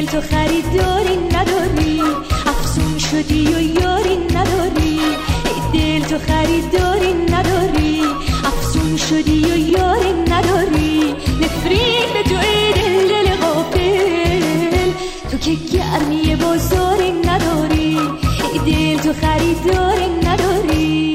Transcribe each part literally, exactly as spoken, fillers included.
تو خریداری نداری، افسون شدی و یاری نداری. ای دل تو خریداری نداری، افسون شدی و یاری نداری. نفرین به تو ای دل دل غافل، تو که گرمی بازاری نداری. ای دل تو خریداری نداری.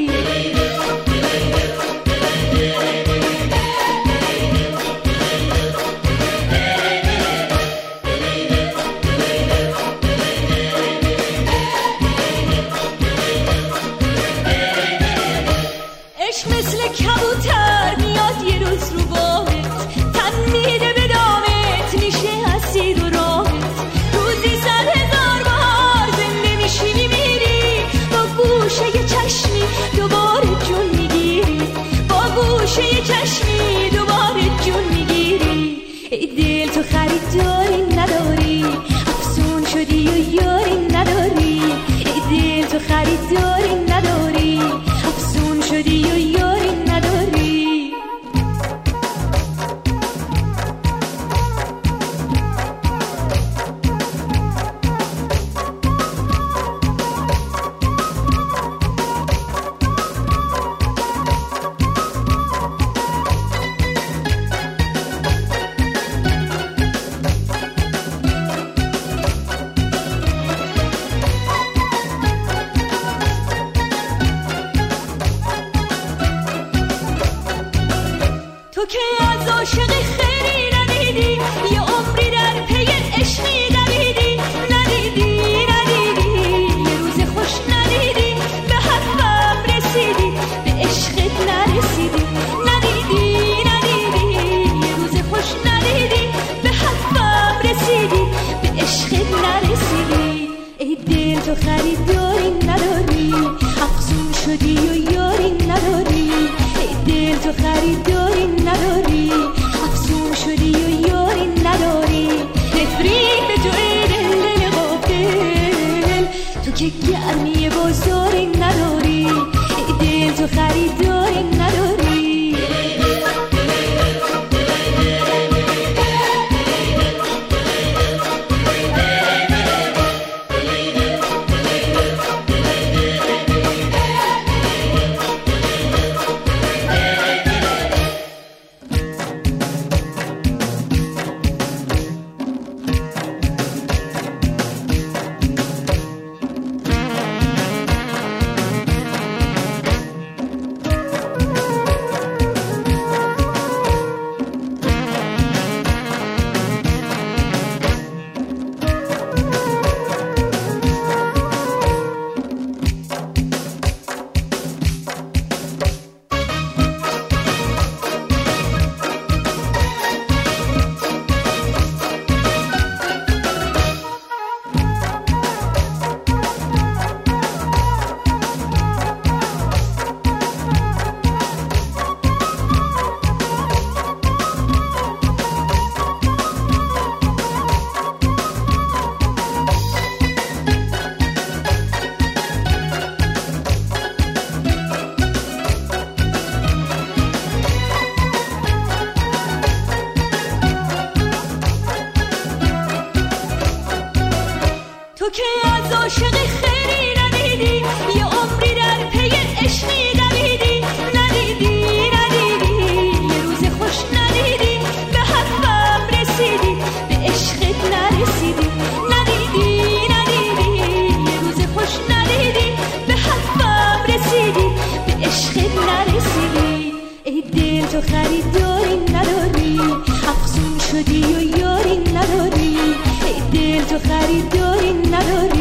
مثل کبوتر میاد یه روز رو باهت، تن میده به دامت، میشه اسیر و راهت. روزی صد هزار بار زنده میشی میمیری، با گوشه یه چشمی دوباره جون میگیری، با گوشه یه چشمی دوباره جون میگیری. ای دل تو خریداری نداری، افسون شدی و یاری نداری. ای دل تو خریداری نداری، افسون شدی و یاری نداری. تو که از عاشقی خیری ندیدی، یه عمری در پی عشقی دویدی. ندیدی ندیدی یه روز خوش ندیدی، به حرفم رسیدی به عشقت نرسیدی. ندیدی ندیدی یه روز خوش ندیدی، به حرفم رسیدی به عشقت نرسیدی. ای دل تو خریداری نداری، افسون شدی و یاری نداری. ای دل تو خریداری نداری، افسون شدی و یاری نداری. نفرین به تو ای دل دل غافل، تو که گرمی بازاری نداری. ای دل تو خریداری نداری. تو که از عاشقی خیری ندیدی، یه عمری در پی عشقی دویدی. ندیدی ندیدی یه روز خوش ندیدی، به حرفم رسیدی به عشقت نرسیدی. ندیدی ندیدی یه روز خوش ندیدی، به حرفم رسیدی به عشقت نرسیدی. ای دل تو خریداری نداری، افسون شدی و یاری نداری. ای دل تو خریداری نداری.